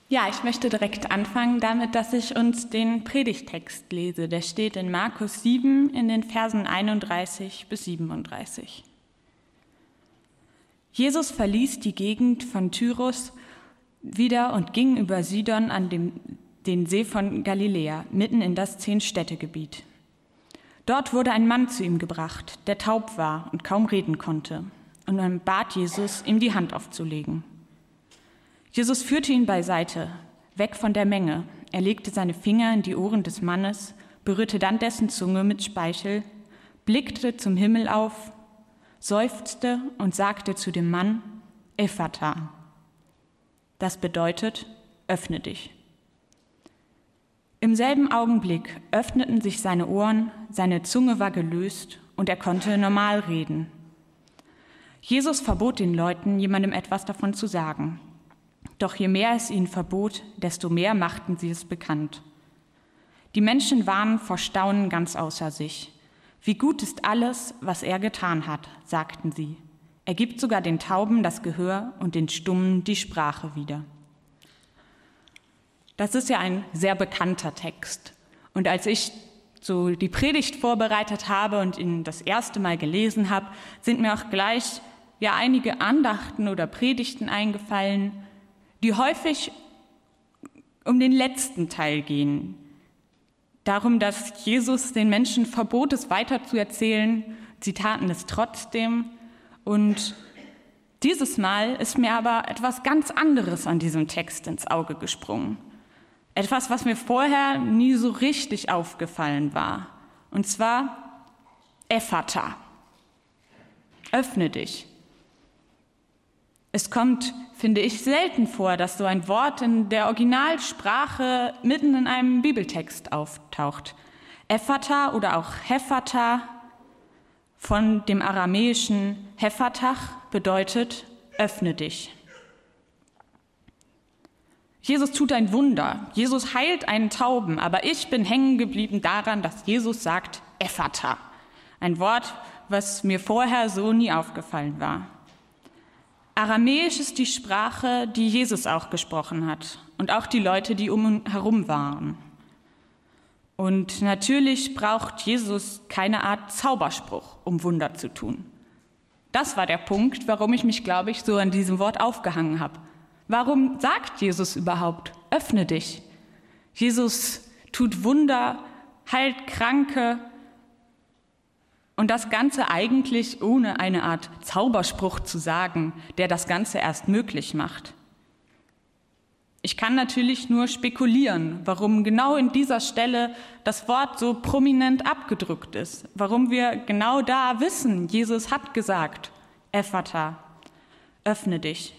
Ja, ich möchte direkt anfangen damit, dass ich uns den Predigttext lese. Der steht in Markus 7 in den Versen 31 bis 37. Jesus verließ die Gegend von Tyrus wieder und ging über Sidon an den See von Galiläa, mitten in das 10-Städtegebiet. Dort wurde ein Mann zu ihm gebracht, der taub war und kaum reden konnte, und man bat Jesus, ihm die Hand aufzulegen. Jesus führte ihn beiseite, weg von der Menge. Er legte seine Finger in die Ohren des Mannes, berührte dann dessen Zunge mit Speichel, blickte zum Himmel auf, seufzte und sagte zu dem Mann, Ephata. Das bedeutet, öffne dich. Im selben Augenblick öffneten sich seine Ohren, seine Zunge war gelöst und er konnte normal reden. Jesus verbot den Leuten, jemandem etwas davon zu sagen. Doch je mehr es ihnen verbot, desto mehr machten sie es bekannt. Die Menschen waren vor Staunen ganz außer sich. Wie gut ist alles, was er getan hat, sagten sie. Er gibt sogar den Tauben das Gehör und den Stummen die Sprache wieder. Das ist ja ein sehr bekannter Text. Und als ich so die Predigt vorbereitet habe und ihn das erste Mal gelesen habe, sind mir auch gleich einige Andachten oder Predigten eingefallen, die häufig um den letzten Teil gehen. Darum, dass Jesus den Menschen verbot, es weiterzuerzählen. Sie taten es trotzdem. Und dieses Mal ist mir aber etwas ganz anderes an diesem Text ins Auge gesprungen. Etwas, was mir vorher nie so richtig aufgefallen war. Und zwar Ephata. Öffne dich. Es kommt, finde ich, selten vor, dass so ein Wort in der Originalsprache mitten in einem Bibeltext auftaucht. Ephata oder auch Hephata von dem aramäischen Hephatach bedeutet, öffne dich. Jesus tut ein Wunder. Jesus heilt einen Tauben, aber ich bin hängen geblieben daran, dass Jesus sagt Ephata. Ein Wort, was mir vorher so nie aufgefallen war. Aramäisch ist die Sprache, die Jesus auch gesprochen hat und auch die Leute, die um ihn herum waren. Und natürlich braucht Jesus keine Art Zauberspruch, um Wunder zu tun. Das war der Punkt, warum ich mich, glaube ich, so an diesem Wort aufgehangen habe. Warum sagt Jesus überhaupt, öffne dich? Jesus tut Wunder, heilt Kranke und das Ganze eigentlich ohne eine Art Zauberspruch zu sagen, der das Ganze erst möglich macht. Ich kann natürlich nur spekulieren, warum genau in dieser Stelle das Wort so prominent abgedrückt ist, warum wir genau da wissen, Jesus hat gesagt, Ephata, öffne dich.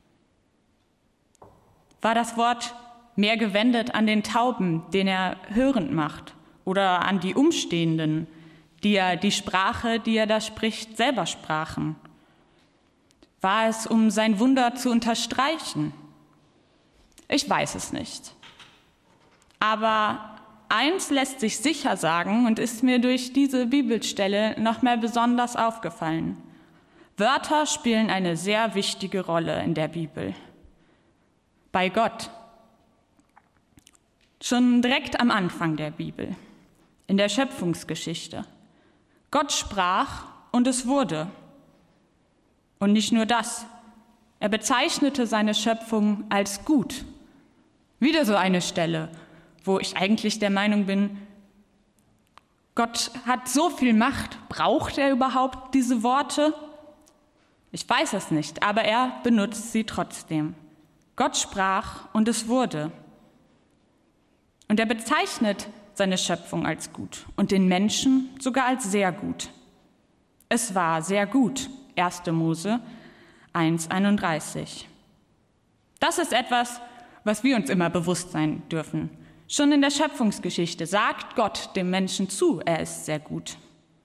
War das Wort mehr gewendet an den Tauben, den er hörend macht, oder an die Umstehenden, die Sprache, die er da spricht, selber sprachen? War es, um sein Wunder zu unterstreichen? Ich weiß es nicht. Aber eins lässt sich sicher sagen und ist mir durch diese Bibelstelle noch mehr besonders aufgefallen. Wörter spielen eine sehr wichtige Rolle in der Bibel. Bei Gott. Schon direkt am Anfang der Bibel, in der Schöpfungsgeschichte. Gott sprach und es wurde. Und nicht nur das, er bezeichnete seine Schöpfung als gut. Wieder so eine Stelle, wo ich eigentlich der Meinung bin, Gott hat so viel Macht, braucht er überhaupt diese Worte? Ich weiß es nicht, aber er benutzt sie trotzdem. Gott sprach und es wurde. Und er bezeichnet seine Schöpfung als gut und den Menschen sogar als sehr gut. Es war sehr gut, 1. Mose 1,31. Das ist etwas, was wir uns immer bewusst sein dürfen. Schon in der Schöpfungsgeschichte sagt Gott dem Menschen zu, er ist sehr gut.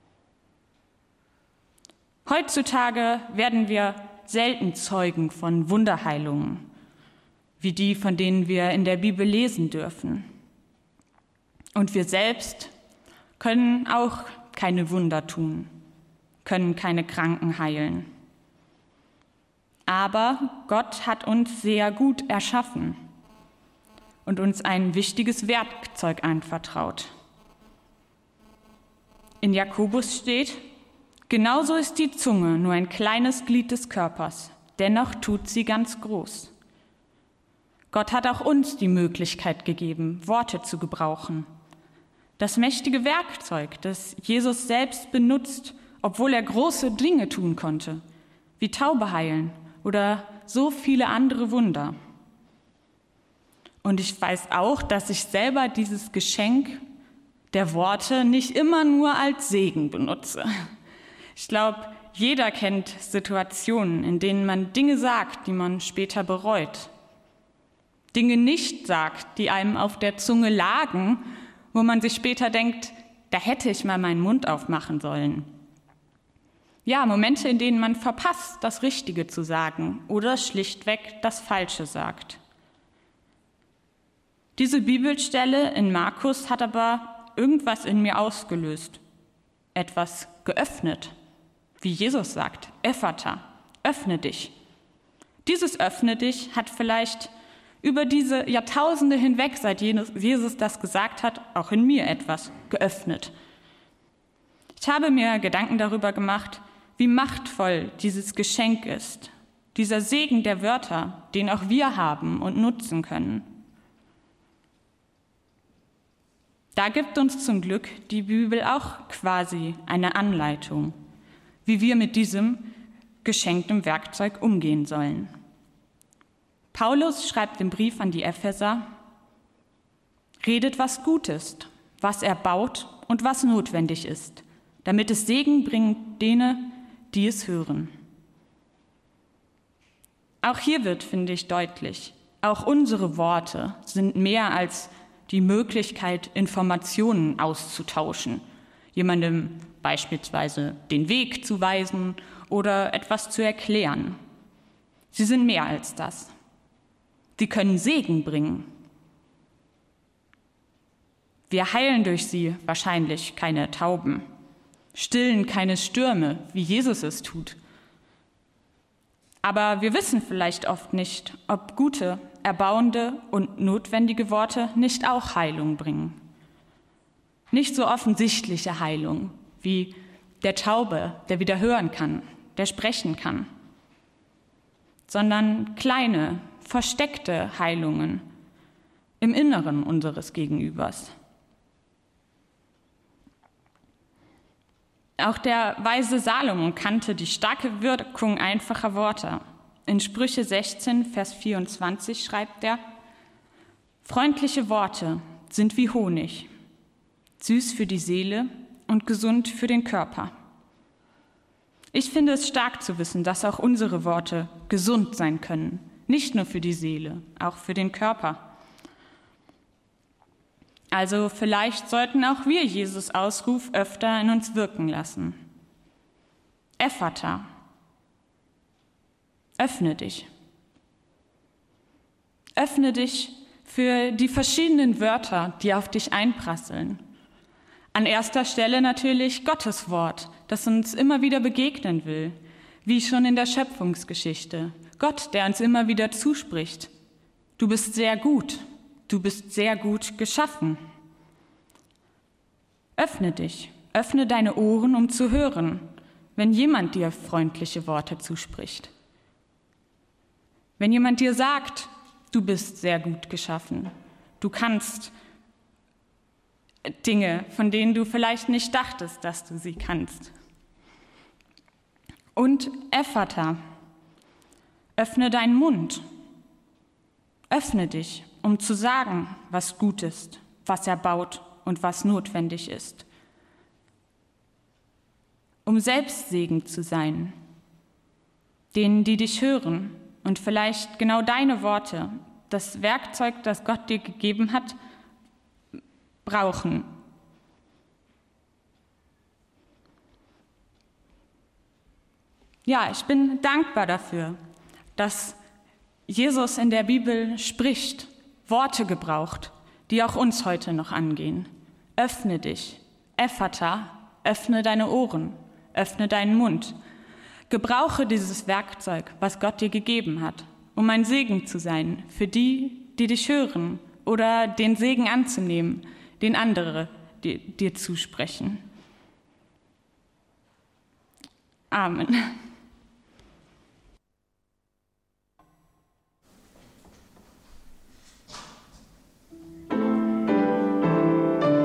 Heutzutage werden wir selten Zeugen von Wunderheilungen, wie die, von denen wir in der Bibel lesen dürfen. Und wir selbst können auch keine Wunder tun, können keine Kranken heilen. Aber Gott hat uns sehr gut erschaffen. und uns ein wichtiges Werkzeug anvertraut. In Jakobus steht: Genauso ist die Zunge nur ein kleines Glied des Körpers, dennoch tut sie ganz groß. Gott hat auch uns die Möglichkeit gegeben, Worte zu gebrauchen. Das mächtige Werkzeug, das Jesus selbst benutzt, obwohl er große Dinge tun konnte, wie Taube heilen oder so viele andere Wunder. Und ich weiß auch, dass ich selber dieses Geschenk der Worte nicht immer nur als Segen benutze. Ich glaube, jeder kennt Situationen, in denen man Dinge sagt, die man später bereut. Dinge nicht sagt, die einem auf der Zunge lagen, wo man sich später denkt, da hätte ich mal meinen Mund aufmachen sollen. Ja, Momente, in denen man verpasst, das Richtige zu sagen oder schlichtweg das Falsche sagt. Diese Bibelstelle in Markus hat aber irgendwas in mir ausgelöst, etwas geöffnet, wie Jesus sagt, Ephata, öffne dich. Dieses öffne dich hat vielleicht über diese Jahrtausende hinweg, seit Jesus das gesagt hat, auch in mir etwas geöffnet. Ich habe mir Gedanken darüber gemacht, wie machtvoll dieses Geschenk ist, dieser Segen der Wörter, den auch wir haben und nutzen können. Da gibt uns zum Glück die Bibel auch quasi eine Anleitung, wie wir mit diesem geschenkten Werkzeug umgehen sollen. Paulus schreibt im Brief an die Epheser: Redet, was gut ist, was erbaut und was notwendig ist, damit es Segen bringt denen, die es hören. Auch hier wird, finde ich, deutlich, auch unsere Worte sind mehr als die Möglichkeit, Informationen auszutauschen, jemandem beispielsweise den Weg zu weisen oder etwas zu erklären. Sie sind mehr als das. Sie können Segen bringen. Wir heilen durch sie wahrscheinlich keine Tauben, stillen keine Stürme, wie Jesus es tut. Aber wir wissen vielleicht oft nicht, ob gute, erbauende und notwendige Worte nicht auch Heilung bringen. Nicht so offensichtliche Heilung wie der Taube, der wieder hören kann, der sprechen kann, sondern kleine, versteckte Heilungen im Inneren unseres Gegenübers. Auch der weise Salomon kannte die starke Wirkung einfacher Worte. In Sprüche 16, Vers 24 schreibt er: Freundliche Worte sind wie Honig, süß für die Seele und gesund für den Körper. Ich finde es stark zu wissen, dass auch unsere Worte gesund sein können, nicht nur für die Seele, auch für den Körper. Also vielleicht sollten auch wir Jesus' Ausruf öfter in uns wirken lassen. Ephata, öffne dich. Öffne dich für die verschiedenen Wörter, die auf dich einprasseln. An erster Stelle natürlich Gottes Wort, das uns immer wieder begegnen will, wie schon in der Schöpfungsgeschichte. Gott, der uns immer wieder zuspricht: Du bist sehr gut. Du bist sehr gut geschaffen. Öffne dich, öffne deine Ohren, um zu hören, wenn jemand dir freundliche Worte zuspricht. Wenn jemand dir sagt, du bist sehr gut geschaffen, du kannst Dinge, von denen du vielleicht nicht dachtest, dass du sie kannst. Und Ephata, öffne deinen Mund. Öffne dich, um zu sagen, was gut ist, was erbaut und was notwendig ist. Um Selbstsegen zu sein, denen, die dich hören und vielleicht genau deine Worte, das Werkzeug, das Gott dir gegeben hat, brauchen. Ja, ich bin dankbar dafür, dass Jesus in der Bibel spricht, Worte gebraucht, die auch uns heute noch angehen. Öffne dich, Ephata, öffne deine Ohren, öffne deinen Mund. Gebrauche dieses Werkzeug, was Gott dir gegeben hat, um ein Segen zu sein für die, die dich hören oder den Segen anzunehmen, den andere dir zusprechen. Amen.